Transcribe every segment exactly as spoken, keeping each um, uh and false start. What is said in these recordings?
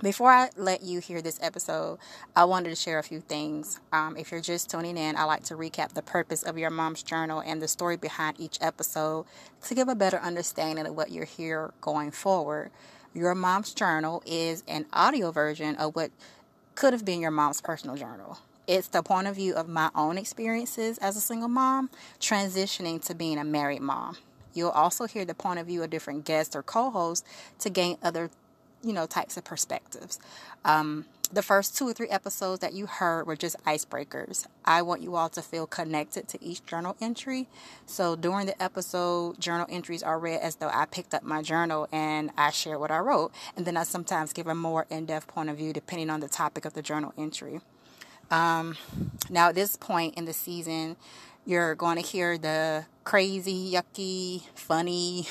Before I let you hear this episode, I wanted to share a few things. Um, if you're just tuning in, I like to recap the purpose of Your Mom's Journal and the story behind each episode to give a better understanding of what you're here going forward. Your Mom's Journal is an audio version of what could have been your mom's personal journal. It's the point of view of my own experiences as a single mom, transitioning to being a married mom. You'll also hear the point of view of different guests or co-hosts to gain other you know, types of perspectives. Um, the first two or three episodes that you heard were just icebreakers. I want you all to feel connected to each journal entry. So during the episode, journal entries are read as though I picked up my journal and I share what I wrote. And then I sometimes give a more in-depth point of view depending on the topic of the journal entry. Um, now at this point in the season, you're going to hear the crazy, yucky, funny,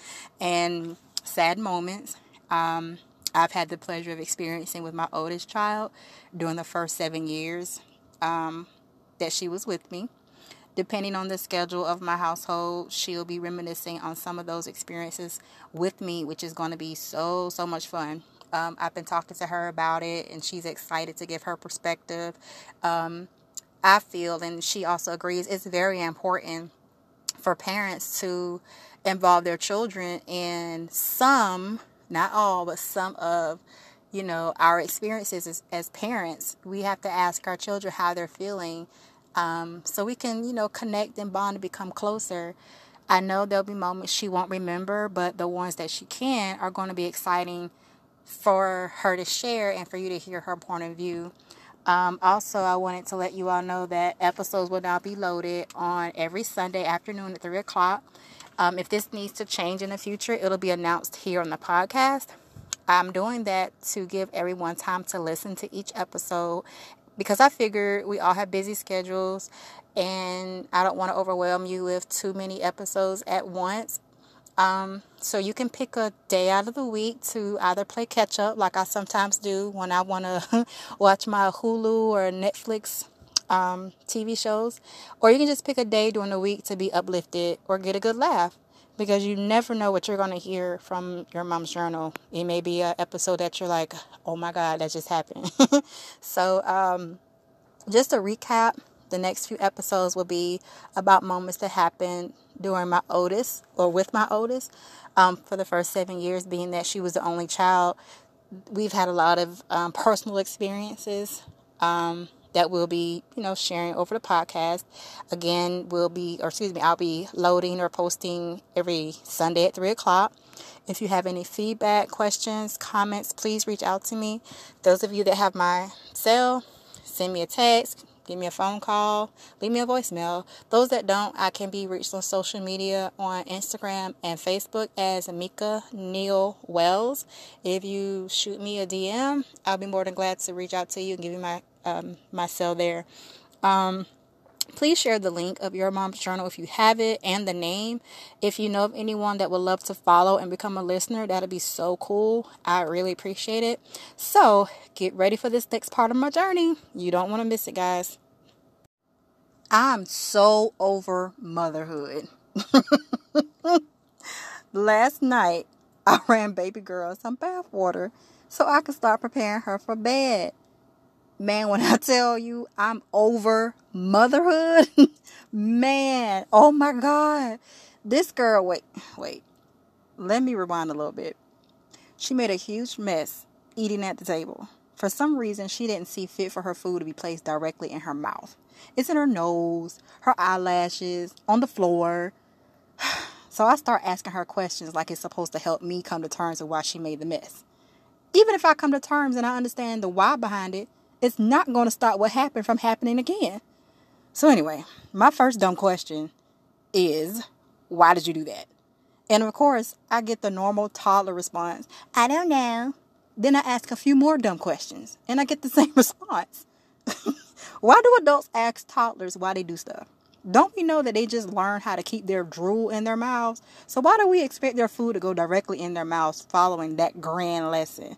and sad moments. Um, I've had the pleasure of experiencing with my oldest child during the first seven years um, that she was with me. Depending on the schedule of my household, she'll be reminiscing on some of those experiences with me, which is going to be so, so much fun. Um, I've been talking to her about it, and she's excited to give her perspective. Um, I feel, and she also agrees, it's very important for parents to involve their children in some, not all, but some of, you know, our experiences as, as parents. We have to ask our children how they're feeling um, so we can, you know, connect and bond and become closer. I know there'll be moments she won't remember, but the ones that she can are going to be exciting for her to share and for you to hear her point of view. Um, also, I wanted to let you all know that episodes will now be loaded on every Sunday afternoon at three o'clock. Um, if this needs to change in the future, it'll be announced here on the podcast. I'm doing that to give everyone time to listen to each episode because I figure we all have busy schedules and I don't want to overwhelm you with too many episodes at once. Um, so you can pick a day out of the week to either play catch up like I sometimes do when I want to watch my Hulu or Netflix um, T V shows, or you can just pick a day during the week to be uplifted or get a good laugh because you never know what you're going to hear from Your Mom's Journal. It may be an episode that you're like, oh my God, that just happened. so um, just to recap, the next few episodes will be about moments that happened during my oldest or with my oldest um, for the first seven years, being that she was the only child. We've had a lot of um, personal experiences um, that we'll be, you know, sharing over the podcast. Again, we'll be, or excuse me, I'll be loading or posting every Sunday at three o'clock. If you have any feedback, questions, comments, please reach out to me. Those of you that have my cell, send me a text. Give me a phone call, leave me a voicemail. Those that don't, I can be reached on social media on Instagram and Facebook as Mika Neal Wells. If you shoot me a D M, I'll be more than glad to reach out to you and give you my um, my cell there. Um, please share the link of Your Mom's Journal if you have it and the name. If you know of anyone that would love to follow and become a listener, that'd be so cool. I really appreciate it. So get ready for this next part of my journey. You don't want to miss it, guys. I'm so over motherhood. Last night, I ran baby girl some bath water so I could start preparing her for bed. Man, when I tell you I'm over motherhood, man, oh my God. This girl, wait, wait. Let me rewind a little bit. She made a huge mess eating at the table. For some reason, she didn't see fit for her food to be placed directly in her mouth. It's in her nose, her eyelashes, on the floor. So I start asking her questions like it's supposed to help me come to terms with why she made the mess. Even if I come to terms and I understand the why behind it, it's not going to stop what happened from happening again. So anyway, my first dumb question is, why did you do that? And of course, I get the normal toddler response, I don't know. Then I ask a few more dumb questions, and I get the same response. Why do adults ask toddlers why they do stuff? Don't we know that they just learn how to keep their drool in their mouths? So why do we expect their food to go directly in their mouths following that grand lesson?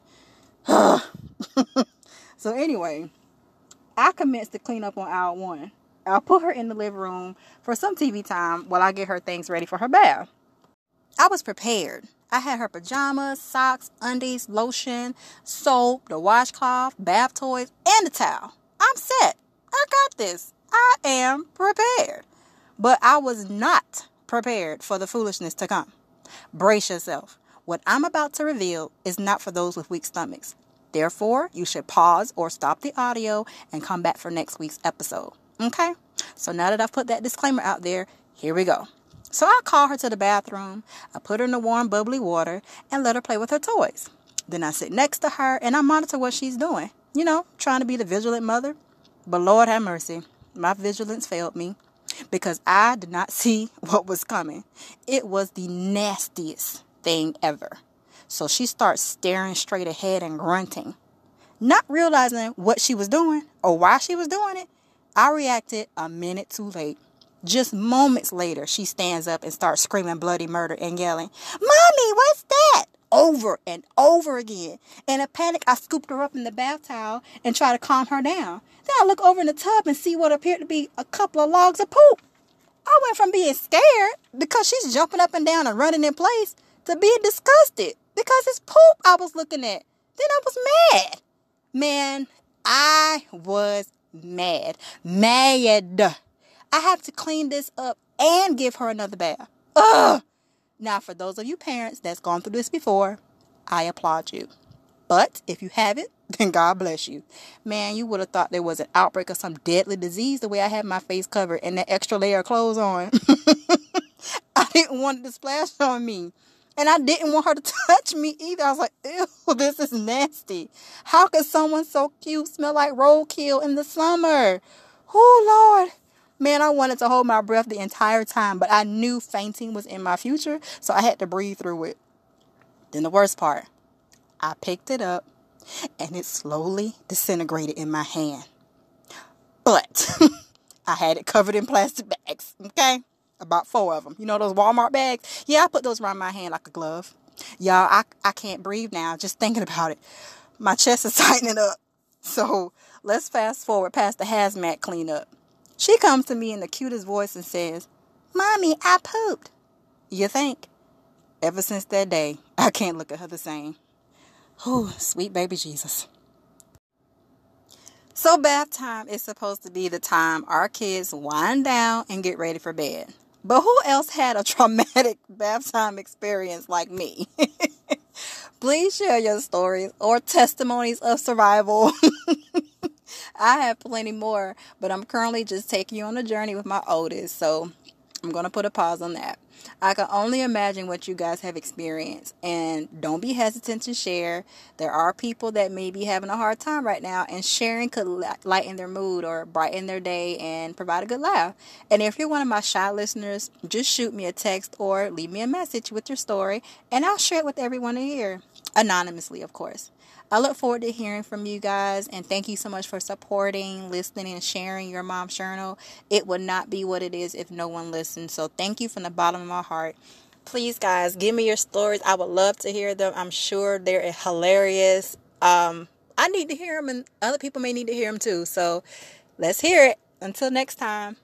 So anyway, I commenced to clean up on aisle one. I'll put her in the living room for some T V time while I get her things ready for her bath. I was prepared. I had her pajamas, socks, undies, lotion, soap, the washcloth, bath toys, and the towel. I'm set. I got this. I am prepared. But I was not prepared for the foolishness to come. Brace yourself. What I'm about to reveal is not for those with weak stomachs. Therefore, you should pause or stop the audio and come back for next week's episode. Okay? So now that I've put that disclaimer out there, here we go. So I call her to the bathroom, I put her in the warm, bubbly water, and let her play with her toys. Then I sit next to her, and I monitor what she's doing. You know, trying to be the vigilant mother. But Lord have mercy, my vigilance failed me because I did not see what was coming. It was the nastiest thing ever. So she starts staring straight ahead and grunting. Not realizing what she was doing or why she was doing it, I reacted a minute too late. Just moments later, she stands up and starts screaming bloody murder and yelling, "Mommy, what's that?" Over and over again. In a panic, I scooped her up in the bath towel and tried to calm her down. Then I look over in the tub and see what appeared to be a couple of logs of poop. I went from being scared because she's jumping up and down and running in place to being disgusted because it's poop I was looking at. Then I was mad. Man, I was mad. Mad. I have to clean this up and give her another bath. Ugh. Now, for those of you parents that's gone through this before, I applaud you. But if you haven't, then God bless you. Man, you would have thought there was an outbreak of some deadly disease the way I had my face covered and that extra layer of clothes on. I didn't want it to splash on me. And I didn't want her to touch me either. I was like, ew, this is nasty. How could someone so cute smell like roadkill in the summer? Oh, Lord. Man, I wanted to hold my breath the entire time, but I knew fainting was in my future, so I had to breathe through it. Then the worst part, I picked it up, and it slowly disintegrated in my hand. But I had it covered in plastic bags, okay? About four of them. You know those Walmart bags? Yeah, I put those around my hand like a glove. Y'all, I, I can't breathe now just thinking about it. My chest is tightening up. So let's fast forward past the hazmat cleanup. She comes to me in the cutest voice and says, "Mommy, I pooped." You think? Ever since that day, I can't look at her the same. Whew, sweet baby Jesus. So bath time is supposed to be the time our kids wind down and get ready for bed. But who else had a traumatic bath time experience like me? Please share your stories or testimonies of survival. I have plenty more, but I'm currently just taking you on a journey with my oldest, so I'm going to put a pause on that. I can only imagine what you guys have experienced, and don't be hesitant to share. There are people that may be having a hard time right now, and sharing could lighten their mood or brighten their day and provide a good laugh. And if you're one of my shy listeners, just shoot me a text or leave me a message with your story, and I'll share it with everyone here, anonymously, of course. I look forward to hearing from you guys, and thank you so much for supporting, listening, and sharing your mom's journal. It would not be what it is if no one listened, so thank you from the bottom of my heart. Please, guys, give me your stories. I would love to hear them. I'm sure they're hilarious. Um, I need to hear them, and other people may need to hear them too, so let's hear it. Until next time.